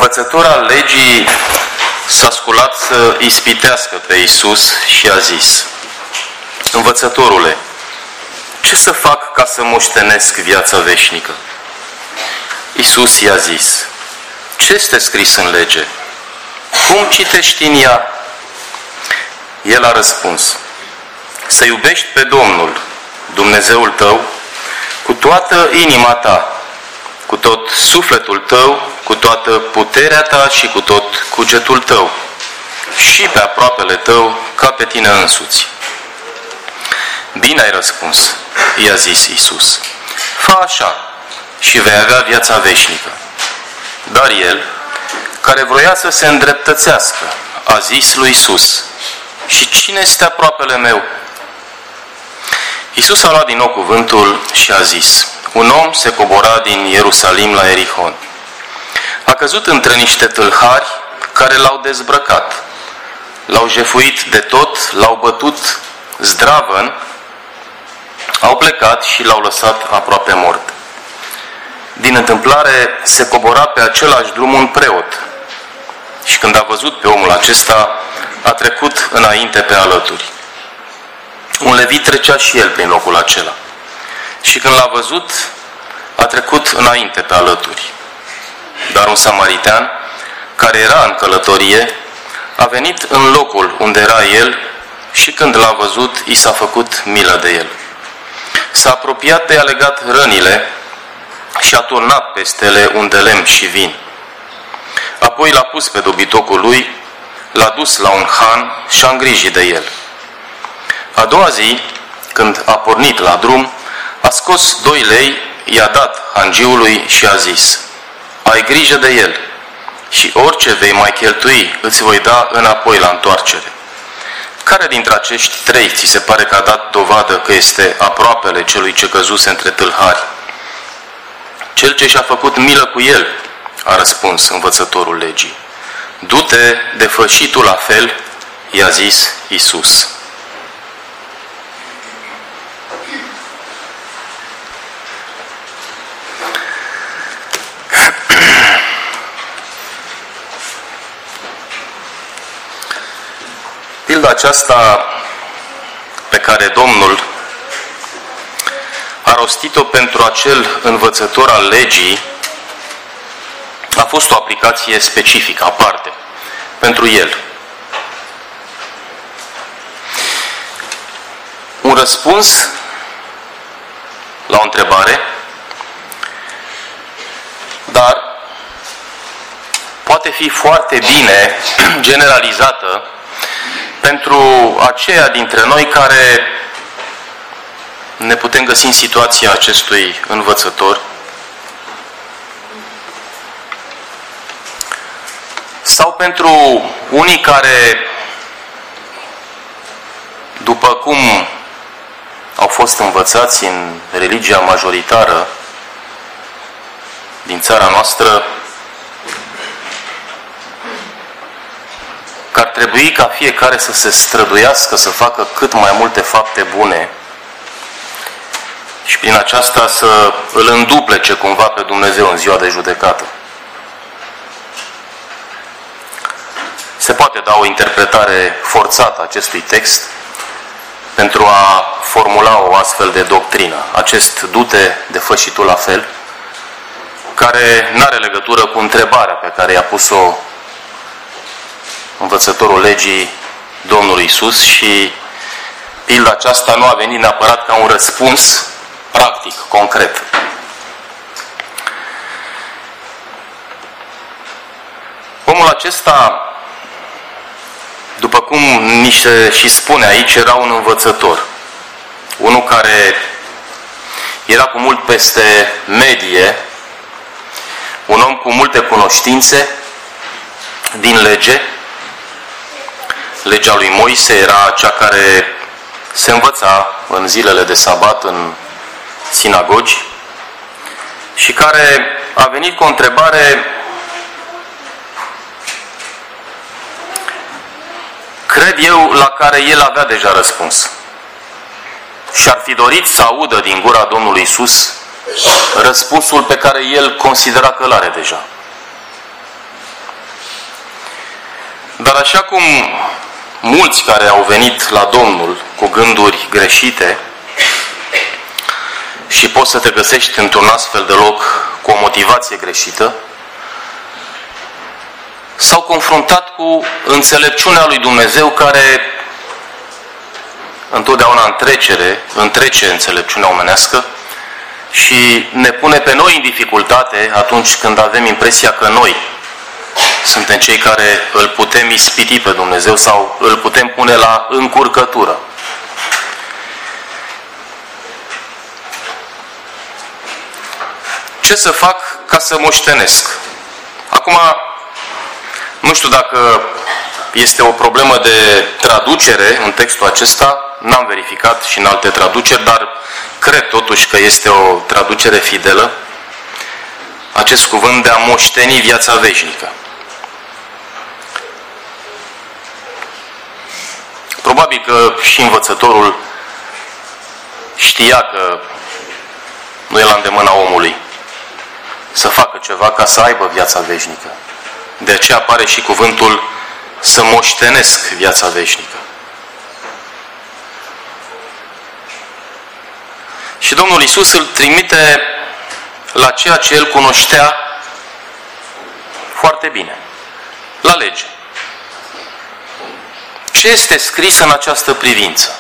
învățător al legii s-a sculat să ispitească pe Iisus și a zis: Învățătorule, ce să fac ca să moștenesc viața veșnică? Iisus i-a zis: ce este scris în lege? Cum citești în ea? El a răspuns: să iubești pe Domnul, Dumnezeul tău, cu toată inima ta, cu tot sufletul tău, cu toată puterea ta și cu tot cugetul tău, și pe aproapele tău ca pe tine însuți. Bine ai răspuns, i-a zis Iisus. Fă așa și vei avea viața veșnică. Dar el, care vroia să se îndreptățească, a zis lui Iisus: și cine este aproapele meu? Iisus a luat din nou cuvântul și a zis: un om se cobora din Ierusalim la Ierihon. A căzut între niște tâlhari care l-au dezbrăcat, l-au jefuit de tot, l-au bătut zdravăn, au plecat și l-au lăsat aproape mort. Din întâmplare se cobora pe același drum un preot și când a văzut pe omul acesta, a trecut înainte pe alături. Un levit trecea și el prin locul acela și când l-a văzut, a trecut înainte pe alături. Dar un samaritean, care era în călătorie, a venit în locul unde era el și când l-a văzut, i s-a făcut milă de el. S-a apropiat de a legat rănile și a turnat peste ele un de lemn și vin. Apoi l-a pus pe dobitocul lui, l-a dus la un han și a îngrijit de el. A doua zi, când a pornit la drum, a scos 2 lei, i-a dat hangiului și a zis: ai grijă de el și orice vei mai cheltui îți voi da înapoi la întoarcere. Care dintre acești 3 ți se pare că a dat dovadă că este aproapele celui ce căzuse între tâlhari? Cel ce și-a făcut milă cu el, a răspuns învățătorul legii. Du-te de fă și tu la fel, i-a zis Iisus. Pilda aceasta pe care Domnul a rostit-o pentru acel învățător al legii a fost o aplicație specifică, aparte, pentru el. Un răspuns la o întrebare, dar poate fi foarte bine generalizată pentru aceia dintre noi care ne putem găsi în situația acestui învățător sau pentru unii care, după cum au fost învățați în religia majoritară din țara noastră, că ar trebui ca fiecare să se străduiască să facă cât mai multe fapte bune și prin aceasta să îl înduplece cumva pe Dumnezeu în ziua de judecată. Se poate da o interpretare forțată a acestui text pentru a formula o astfel de doctrină. Acest du-te de fă și tu la fel, care nu are legătură cu întrebarea pe care i-a pus-o învățătorul legii Domnului Iisus și pilda aceasta nu a venit neapărat ca un răspuns practic, concret. Omul acesta, după cum ni se și spune aici, era un învățător. Unul care era cu mult peste medie, un om cu multe cunoștințe din lege. Legea lui Moise era cea care se învăța în zilele de sabat în sinagogi și care a venit cu o întrebare, cred eu, la care el avea deja răspuns. Și ar fi dorit să audă din gura Domnului Iisus răspunsul pe care el considera că îl are deja. Dar așa cum mulți care au venit la Domnul cu gânduri greșite și poți să te găsești într-un astfel de loc cu o motivație greșită, s-au confruntat cu înțelepciunea lui Dumnezeu care întotdeauna întrece înțelepciunea omenească și ne pune pe noi în dificultate atunci când avem impresia că noi suntem cei care îl putem ispiti pe Dumnezeu sau îl putem pune la încurcătură. Ce să fac ca să moștenesc? Acum, nu știu dacă este o problemă de traducere în textul acesta, n-am verificat și în alte traduceri, dar cred totuși că este o traducere fidelă, acest cuvânt de a moșteni viața veșnică. Probabil că și învățătorul știa că nu e la îndemâna omului să facă ceva ca să aibă viața veșnică. De aceea apare și cuvântul să moștenesc viața veșnică. Și Domnul Iisus îl trimite la ceea ce el cunoștea foarte bine, la lege. Ce este scris în această privință?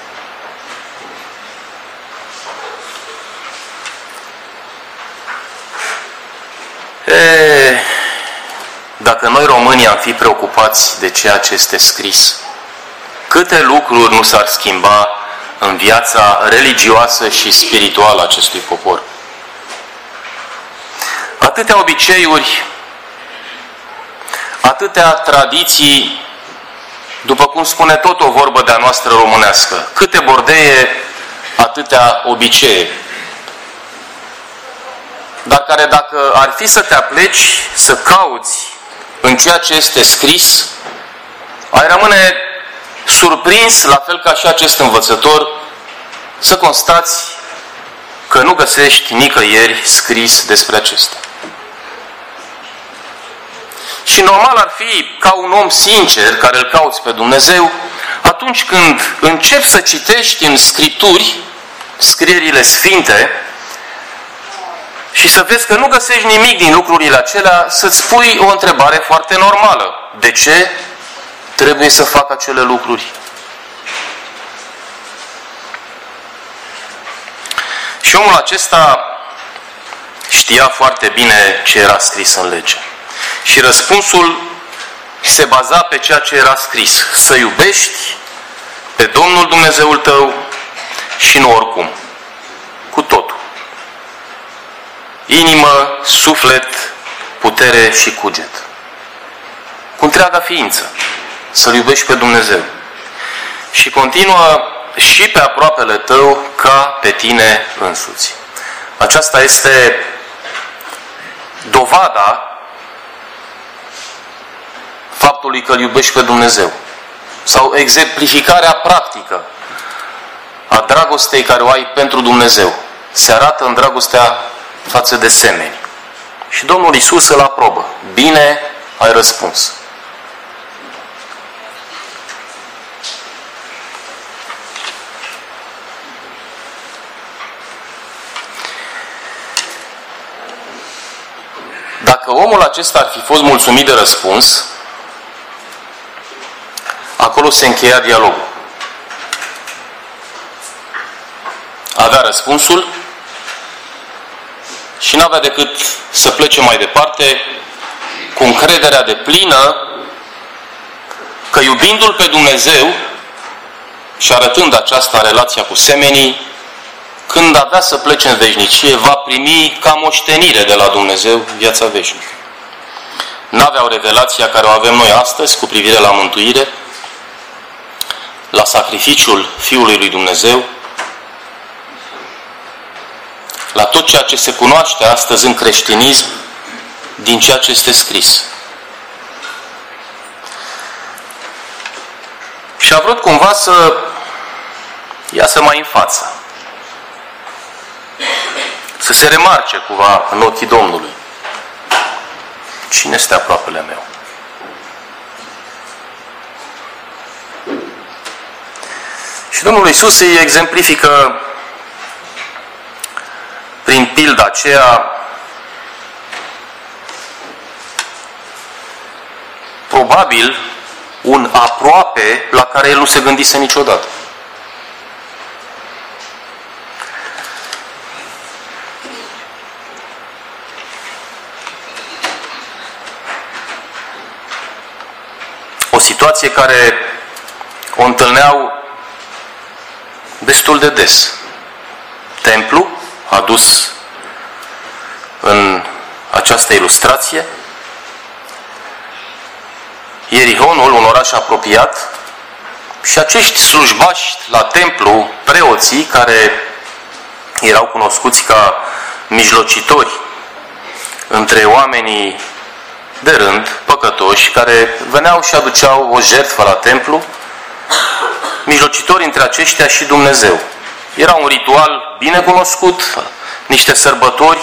Dacă noi românii am fi preocupați de ceea ce este scris, câte lucruri nu s-ar schimba în viața religioasă și spirituală a acestui popor. Atâtea obiceiuri, atâtea tradiții, după cum spune tot o vorbă de-a noastră românească, câte bordeie, atâtea obiceiuri. Dar care dacă ar fi să te apleci, să cauți în ceea ce este scris, ai rămâne surprins, la fel ca și acest învățător, să constați că nu găsești nicăieri scris despre acestea. Și normal ar fi, ca un om sincer care îl cauți pe Dumnezeu, atunci când începi să citești în Scripturi, scrierile sfinte, și să vezi că nu găsești nimic din lucrurile acelea, să-ți pui o întrebare foarte normală. De ce trebuie să fac acele lucruri? Și omul acesta știa foarte bine ce era scris în lege. Și răspunsul se baza pe ceea ce era scris. Să iubești pe Domnul Dumnezeul tău și nu oricum. Cu totul. Inimă, suflet, putere și cuget. Cu întreaga ființă. Să-L iubești pe Dumnezeu. Și continuă și pe aproapele tău ca pe tine însuți. Aceasta este dovada faptului că îl iubești pe Dumnezeu. Sau exemplificarea practică a dragostei care o ai pentru Dumnezeu. Se arată în dragostea față de semeni. Și Domnul Iisus îl aprobă. Bine ai răspuns. Dacă omul acesta ar fi fost mulțumit de răspuns, acolo se încheia dialogul. Avea răspunsul și n-avea decât să plece mai departe cu încrederea deplină că iubindu-L pe Dumnezeu și arătând aceasta relația cu semenii, când avea să plece în veșnicie, va primi ca moștenire de la Dumnezeu viața veșnică. N-aveau revelația care o avem noi astăzi cu privire la mântuire, la sacrificiul Fiului lui Dumnezeu, la tot ceea ce se cunoaște astăzi în creștinism din ceea ce este scris. Și a vrut cumva să iasă mai în față. Să se remarce cumva în ochii Domnului. Cine este aproapele meu? Domnul Iisus îi exemplifică prin pilda aceea probabil un aproape la care el nu se gândise niciodată. O situație care o întâlneau destul de des. Templu, adus în această ilustrație, Ierihonul, un oraș apropiat, și acești slujbași la templu, preoții, care erau cunoscuți ca mijlocitori între oamenii de rând, păcătoși, care veneau și aduceau o jertfă la templu, mijlocitori între aceștia și Dumnezeu. Era un ritual bine cunoscut, niște sărbători,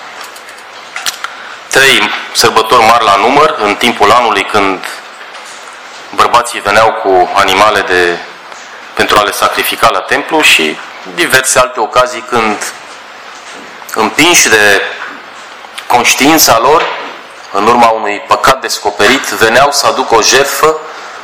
3 sărbători mari la număr, în timpul anului când bărbații veneau cu animale pentru a le sacrifica la templu și diverse alte ocazii când, împinși de conștiința lor, în urma unui păcat descoperit, veneau să aducă o jertfă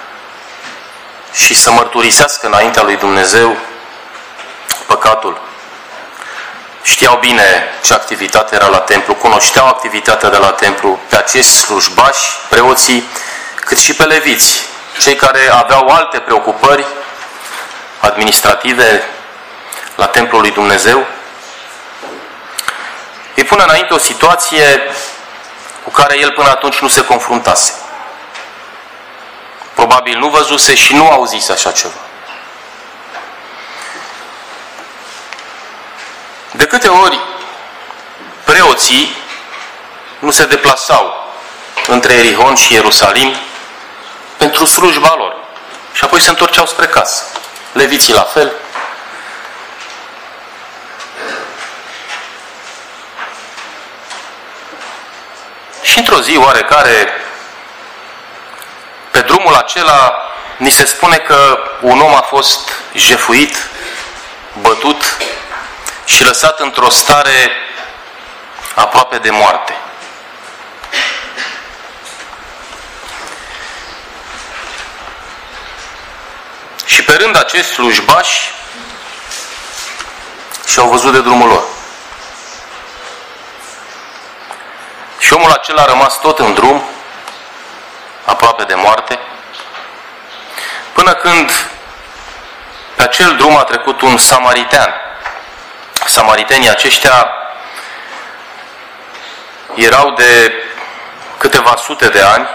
și să mărturisească înaintea lui Dumnezeu păcatul. Știau bine ce activitate era la templu, cunoșteau activitatea de la templu, pe acești slujbași, preoții, cât și pe leviți, cei care aveau alte preocupări administrative la templul lui Dumnezeu. Îi pune înainte o situație cu care el până atunci nu se confruntase. Probabil nu văzuse și nu auzise așa ceva. De câte ori preoții nu se deplasau între Ierihon și Ierusalim pentru slujba lor și apoi se întorceau spre casă. Leviții la fel. Și într-o zi oarecare, pe drumul acela, ni se spune că un om a fost jefuit, bătut și lăsat într-o stare aproape de moarte. Și pe rând acești slujbași și-au văzut de drumul lor. Și omul acela a rămas tot în drum, aproape de moarte, până când pe acel drum a trecut un samaritean. Samaritenii aceștia erau de câteva sute de ani,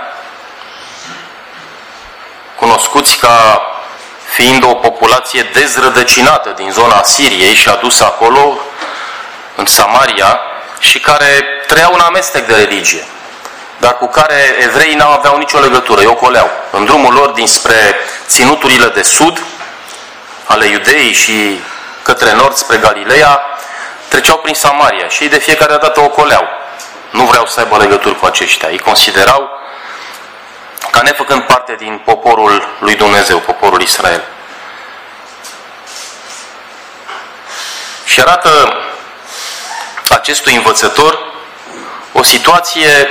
cunoscuți ca fiind o populație dezrădăcinată din zona Siriei și adusă acolo, în Samaria, și care trăiau un amestec de religie, dar cu care evreii n-au aveau nicio legătură, îi ocoleau. În drumul lor dinspre ținuturile de sud, ale Iudeii și către nord spre Galileea, treceau prin Samaria și ei de fiecare dată ocoleau. Nu vreau să aibă legături cu aceștia. Îi considerau ca nefăcând parte din poporul lui Dumnezeu, poporul Israel. Și arată acestui învățător o situație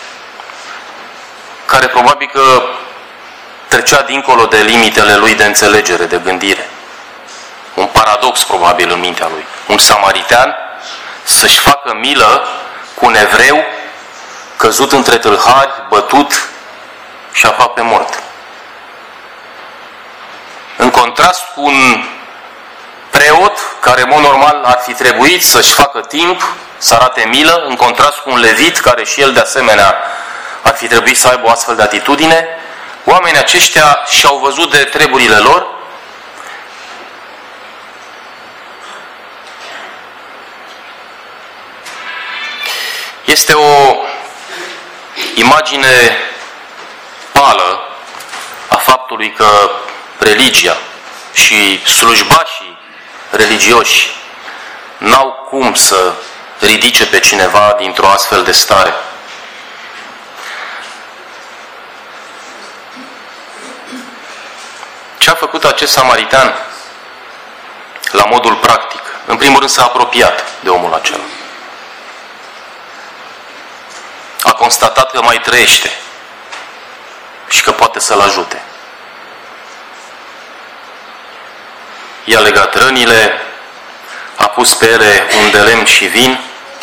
care probabil că trecea dincolo de limitele lui de înțelegere, de gândire. Un paradox probabil în mintea lui. Un samaritean să-și facă milă cu un evreu căzut între tâlhari, bătut și aproape mort. În contrast cu un preot care, în mod normal, ar fi trebuit să-și facă timp, să arate milă, în contrast cu un levit care și el, de asemenea, ar fi trebuit să aibă o astfel de atitudine, oamenii aceștia și-au văzut de treburile lor este o imagine pală a faptului că religia și slujbașii religioși n-au cum să ridice pe cineva dintr-o astfel de stare. Ce a făcut acest samaritan? la modul practic. În primul rând s-a apropiat de omul acela. A constatat că mai trăiește și că poate să-l ajute. I-a legat rănile, a pus pe ele un de lemn și vin,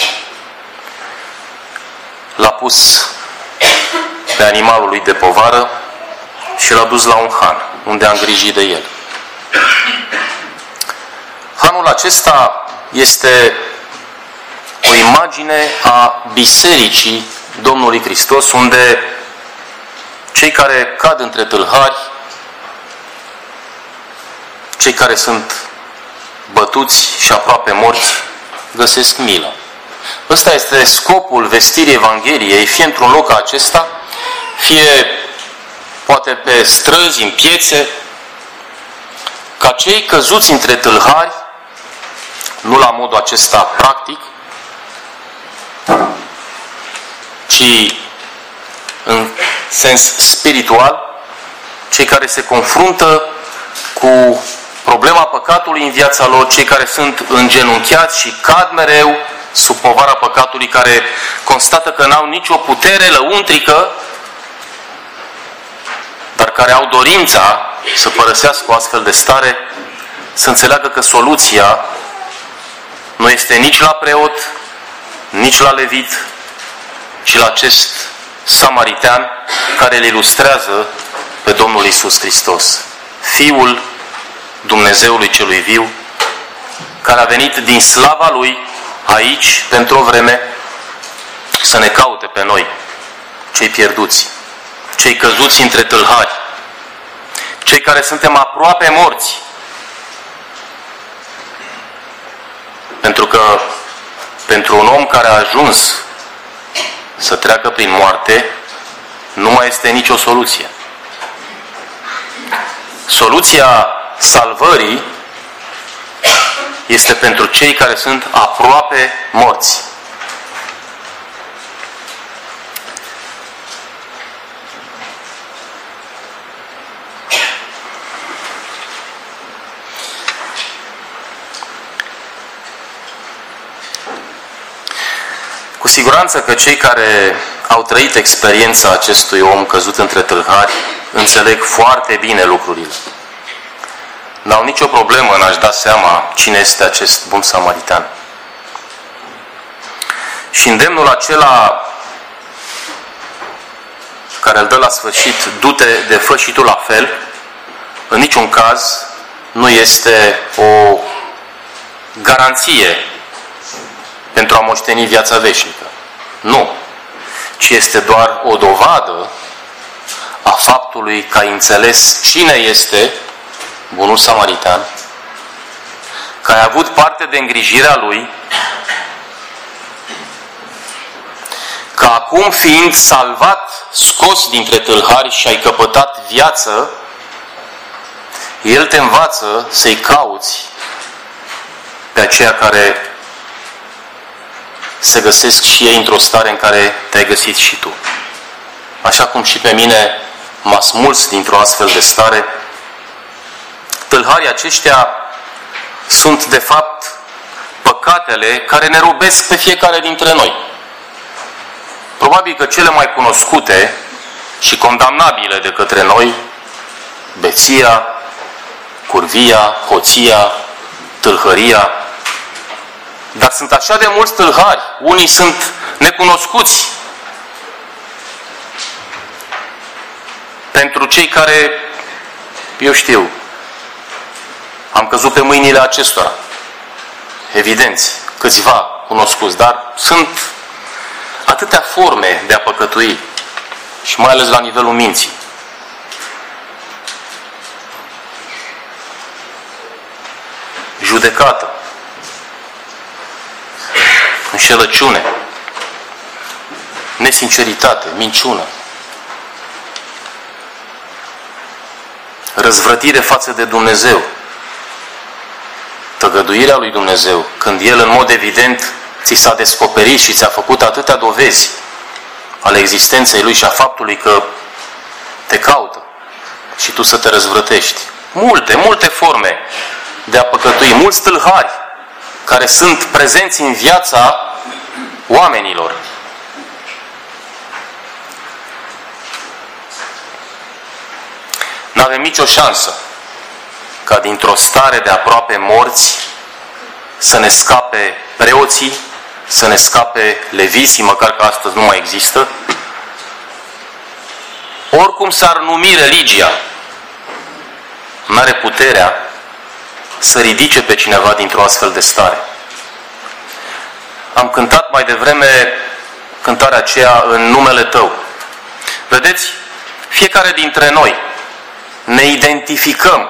l-a pus pe animalul lui de povară și l-a dus la un han, unde a îngrijit de el. Hanul acesta este o imagine a Bisericii Domnului Hristos, unde cei care cad între tâlhari, cei care sunt bătuți și aproape morți, găsesc milă. Ăsta este scopul vestirii Evangheliei, fie într-un loc ca acesta, fie poate pe străzi, în piețe, ca cei căzuți între tâlhari, nu la modul acesta practic, ci în sens spiritual, cei care se confruntă cu problema păcatului în viața lor, cei care sunt îngenunchiați și cad mereu sub povara păcatului, care constată că n-au nicio putere lăuntrică, dar care au dorința să părăsească o astfel de stare, să înțeleagă că soluția nu este nici la preot, nici la levit, ci la acest samaritean care îl ilustrează pe Domnul Iisus Hristos, Fiul Dumnezeului Celui Viu, care a venit din slava Lui aici, pentru o vreme, să ne caute pe noi, cei pierduți, cei căzuți între tâlhari, cei care suntem aproape morți. Pentru că pentru un om care a ajuns să treacă prin moarte, nu mai este nicio soluție. Soluția salvării este pentru cei care sunt aproape morți. Cu siguranță că cei care au trăit experiența acestui om căzut între tâlhari înțeleg foarte bine lucrurile. N-au nicio problemă în a-și da seama cine este acest bun samaritan. Și îndemnul acela care îl dă la sfârșit, du-te de fă și tu la fel, în niciun caz nu este o garanție pentru a moșteni viața veșnică. Nu. Ci este doar o dovadă a faptului că ai înțeles cine este bunul samaritan, că ai avut parte de îngrijirea lui, că acum fiind salvat, scos dintre tâlhari și ai căpătat viață, el te învață să-i cauți pe aceia care se găsesc și ei într-o stare în care te-ai găsit și tu. Așa cum și pe mine m-a smuls dintr-o astfel de stare, tâlharii aceștia sunt de fapt păcatele care ne robesc pe fiecare dintre noi. Probabil că cele mai cunoscute și condamnabile de către noi, beția, curvia, hoția, tâlhăria. Dar sunt așa de mulți tâlhari, unii sunt necunoscuți. Pentru cei care, eu știu, am căzut pe mâinile acestora. Evidenți, câțiva cunoscuți, dar sunt atâtea forme de a păcătui și mai ales la nivelul minții. Judecată, înșelăciune, nesinceritate, minciună, răzvrătire față de Dumnezeu, tăgăduirea lui Dumnezeu, când El în mod evident ți s-a descoperit și ți-a făcut atâtea dovezi ale existenței Lui și a faptului că te caută și tu să te răzvrătești. Multe forme de a păcătui, mulți tâlhari care sunt prezenți în viața oamenilor. Nu avem nicio șansă ca dintr-o stare de aproape morți să ne scape preoții, să ne scape leviții, măcar că astăzi nu mai există. Oricum s-ar numi religia, n-are puterea să ridice pe cineva dintr-o astfel de stare. Am cântat mai devreme cântarea aceea, În numele Tău. Vedeți, fiecare dintre noi ne identificăm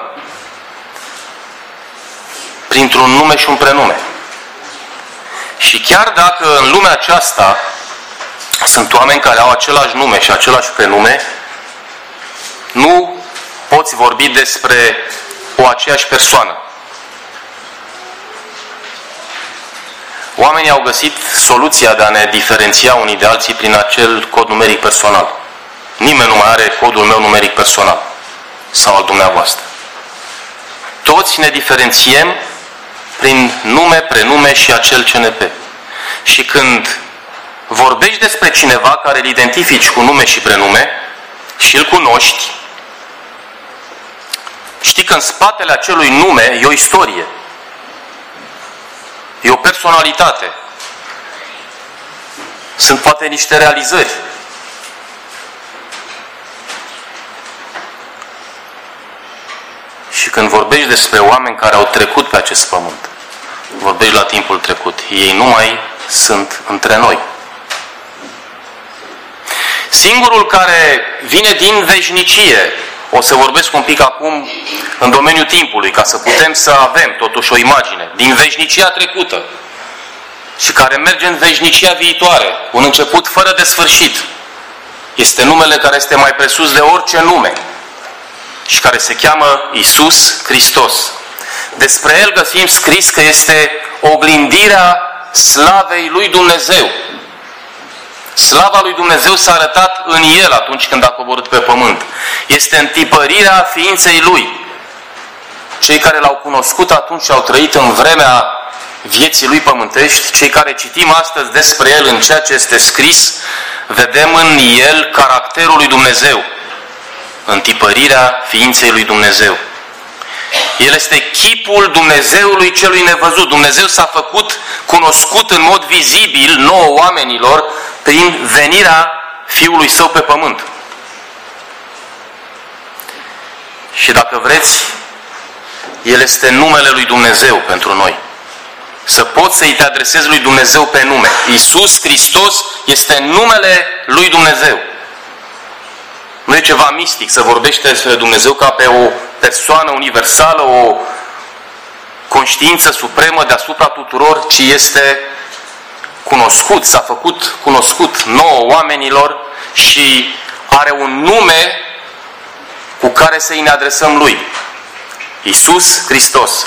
printr-un nume și un prenume. Și chiar dacă în lumea aceasta sunt oameni care au același nume și același prenume, nu poți vorbi despre o aceeași persoană. Oamenii au găsit soluția de a ne diferenția unii de alții prin acel cod numeric personal. Nimeni nu mai are codul meu numeric personal sau al dumneavoastră. Toți ne diferențiem prin nume, prenume și acel CNP. Și când vorbești despre cineva care îl identifici cu nume și prenume și îl cunoști, știi că în spatele acelui nume e o istorie. E o personalitate. Sunt poate niște realizări. Și când vorbești despre oameni care au trecut pe acest pământ, vorbești la timpul trecut, ei nu mai sunt între noi. Singurul care vine din veșnicie, o să vorbesc un pic acum în domeniul timpului, ca să putem să avem totuși o imagine, din veșnicia trecută și care merge în veșnicia viitoare, un început fără de sfârșit. Este numele care este mai presus de orice nume și care se cheamă Iisus Hristos. Despre El găsim scris că este oglindirea slavei lui Dumnezeu. Slava lui Dumnezeu s-a arătat în El atunci când a coborât pe pământ. Este întipărirea ființei Lui. Cei care L-au cunoscut atunci și au trăit în vremea vieții Lui pământești, cei care citim astăzi despre El în ceea ce este scris, vedem în El caracterul lui Dumnezeu. Întipărirea ființei lui Dumnezeu. El este chipul Dumnezeului celui nevăzut. Dumnezeu s-a făcut cunoscut în mod vizibil nouă oamenilor prin venirea Fiului Său pe pământ. Și dacă vreți, El este numele lui Dumnezeu pentru noi. Să poți să-i te adresezi lui Dumnezeu pe nume. Iisus Hristos este numele lui Dumnezeu. Nu e ceva mistic să vorbește despre Dumnezeu ca pe o persoană universală, o conștiință supremă deasupra tuturor, ci este cunoscut, s-a făcut cunoscut nouă oamenilor și are un nume cu care să-i ne adresăm Lui. Iisus Hristos.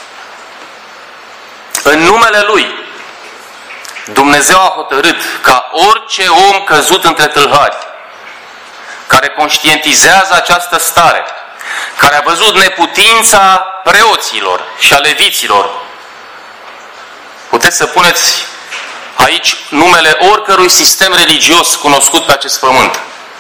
În numele Lui, Dumnezeu a hotărât ca orice om căzut între tâlhari, care conștientizează această stare, care a văzut neputința preoților și a leviților, puteți să puneți aici numele oricărui sistem religios cunoscut pe acest pământ,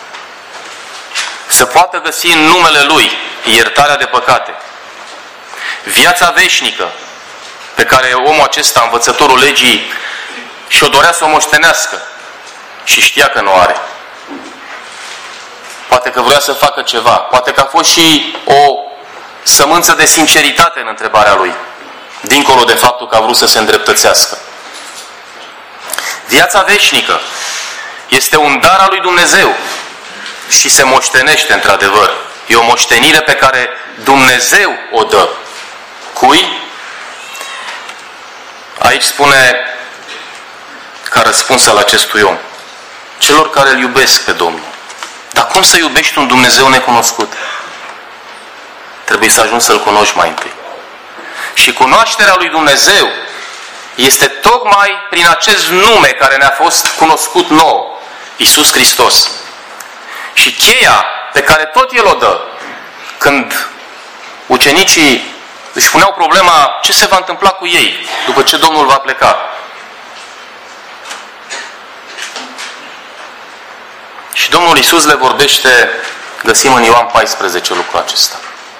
să poată găsi în numele Lui iertarea de păcate, viața veșnică pe care omul acesta, învățătorul legii, și-o dorea să o moștenească și știa că nu are. Poate că vrea să facă ceva. Poate că a fost și o sămânță de sinceritate în întrebarea lui, dincolo de faptul că a vrut să se îndreptățească. Viața veșnică este un dar al lui Dumnezeu și se moștenește într-adevăr. E o moștenire pe care Dumnezeu o dă. Cui? Aici spune, ca răspuns al acestui om, celor care îl iubesc pe Domnul. Dar cum să iubești un Dumnezeu necunoscut? Trebuie să ajungi să-L cunoști mai întâi. Și cunoașterea lui Dumnezeu este tocmai prin acest nume care ne-a fost cunoscut nouă, Iisus Hristos. Și cheia pe care tot El o dă, când ucenicii își puneau problema ce se va întâmpla cu ei după ce Domnul va pleca. Și Domnul Iisus le vorbește, găsim în Ioan 14 lucrul acesta.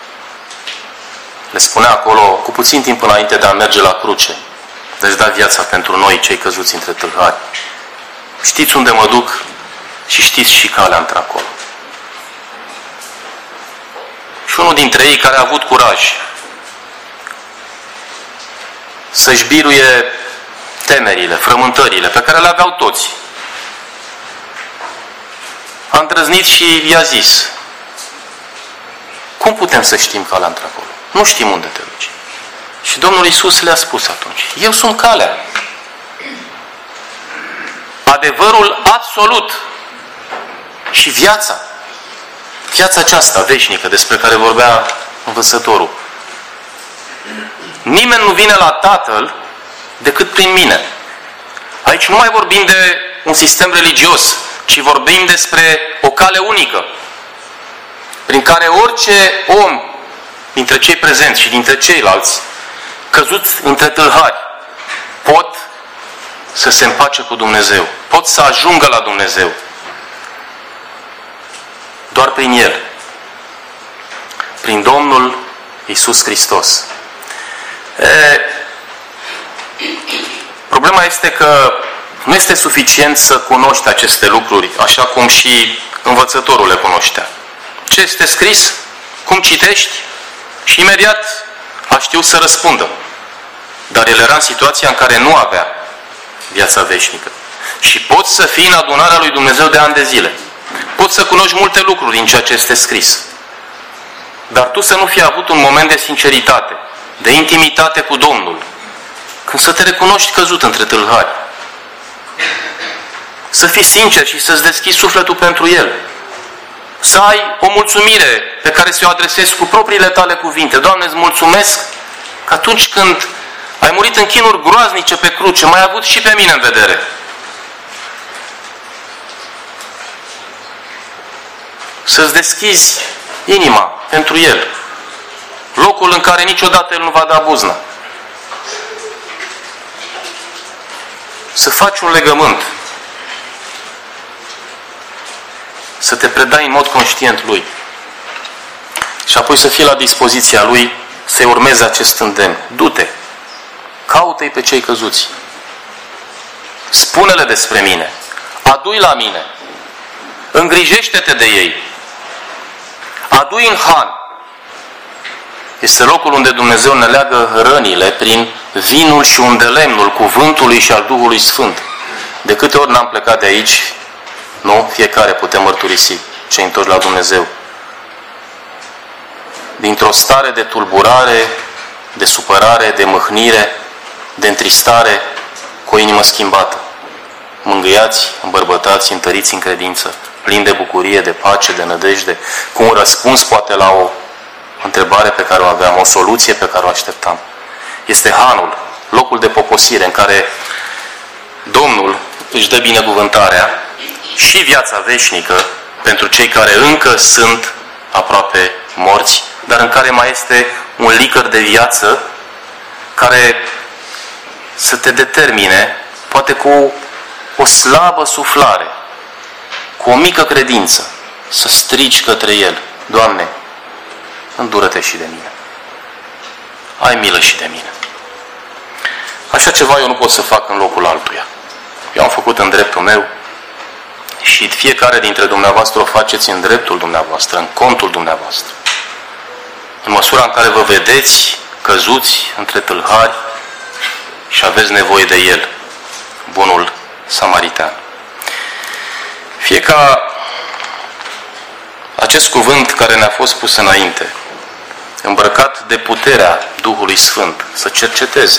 Le spunea acolo, cu puțin timp înainte de a merge la cruce, de-și da viața pentru noi, cei căzuți între tâlhari. Știți unde mă duc și știți și calea într-acolo. Și unul dintre ei care a avut curaj să-și biruie temerile, frământările pe care le aveau toți, a îndrăznit și i-a zis: cum putem să știm calea într-acolo? Nu știm unde te duci. Și Domnul Iisus le-a spus atunci: eu sunt calea. Adevărul absolut și viața. Viața aceasta veșnică despre care vorbea învățătorul. Nimeni nu vine la Tatăl decât prin mine. Aici nu mai vorbim de un sistem religios, ci vorbim despre o cale unică, prin care orice om dintre cei prezenți și dintre ceilalți căzuți între tâlhari pot să se împace cu Dumnezeu, pot să ajungă la Dumnezeu. Doar prin El. Prin Domnul Iisus Hristos. Problema este că nu este suficient să cunoști aceste lucruri, așa cum și învățătorul le cunoștea. Ce este scris? Cum citești? Și imediat a știut să răspundă. Dar el era în situația în care nu avea viața veșnică. Și poți să fii în adunarea lui Dumnezeu de ani de zile. Poți să cunoști multe lucruri din ceea ce este scris. Dar tu să nu fi avut un moment de sinceritate, de intimitate cu Domnul, când să te recunoști căzut între tâlhari. Să fii sincer și să-ți deschizi sufletul pentru El. Să ai o mulțumire pe care să o adresezi cu propriile tale cuvinte. Doamne, îți mulțumesc că atunci când ai murit în chinuri groaznice pe cruce, m-ai avut și pe mine în vedere. Să-ți deschizi inima pentru El. Locul în care niciodată El nu va da buzna. Să faci un legământ. Să te predai în mod conștient Lui. Și apoi să fii la dispoziția Lui să-i urmezi acest îndemn. Du-te. Caută-i pe cei căzuți. Spune-le despre mine. Adu-i la mine. Îngrijește-te de ei. Adu-i în Han. Este locul unde Dumnezeu ne leagă rănile prin vinul și undelemnul cuvântului și al Duhului Sfânt. De câte ori n-am plecat de aici, nu? Fiecare putem mărturisi cei întorci la Dumnezeu. Dintr-o stare de tulburare, de supărare, de mâhnire, de întristare, cu o inimă schimbată. Mângâiați, îmbărbătați, întăriți în credință, plini de bucurie, de pace, de nădejde, cu un răspuns poate la o întrebare pe care o aveam, o soluție pe care o așteptam. Este Hanul, locul de poposire în care Domnul își dă binecuvântarea și viața veșnică pentru cei care încă sunt aproape morți, dar în care mai este un licăr de viață care să te determine, poate cu o slabă suflare, cu o mică credință, să strigi către El: Doamne, îndură-te și de mine. Ai milă și de mine. Așa ceva eu nu pot să fac în locul altuia. Eu am făcut în dreptul meu și fiecare dintre dumneavoastră o faceți în dreptul dumneavoastră, în contul dumneavoastră. În măsura în care vă vedeți căzuți între tâlhari și aveți nevoie de El, bunul samaritan. Fie ca acest cuvânt care ne-a fost pus înainte, îmbrăcat de puterea Duhului Sfânt, să cerceteze,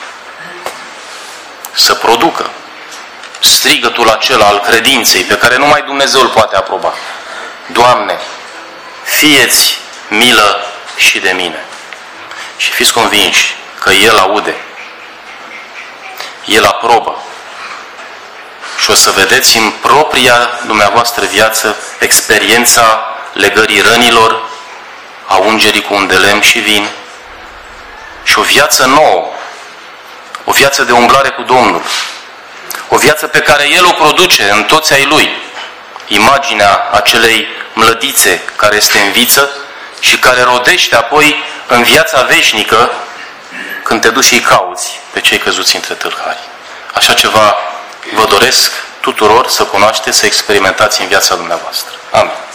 să producă strigătul acela al credinței pe care numai Dumnezeu îl poate aproba. Doamne, fie-ți milă și de mine. Și fiți convinși că El aude, El aprobă. Și o să vedeți în propria dumneavoastră viață experiența legării rănilor, a ungerii cu un de lemn și vin, și o viață nouă, o viață de umblare cu Domnul, o viață pe care El o produce în toți ai Lui, imaginea acelei mlădițe care este în viță și care rodește apoi în viața veșnică când te duci și îi cauți pe cei căzuți între tâlhari. Așa ceva vă doresc tuturor să cunoașteți, să experimentați în viața dumneavoastră. Amin.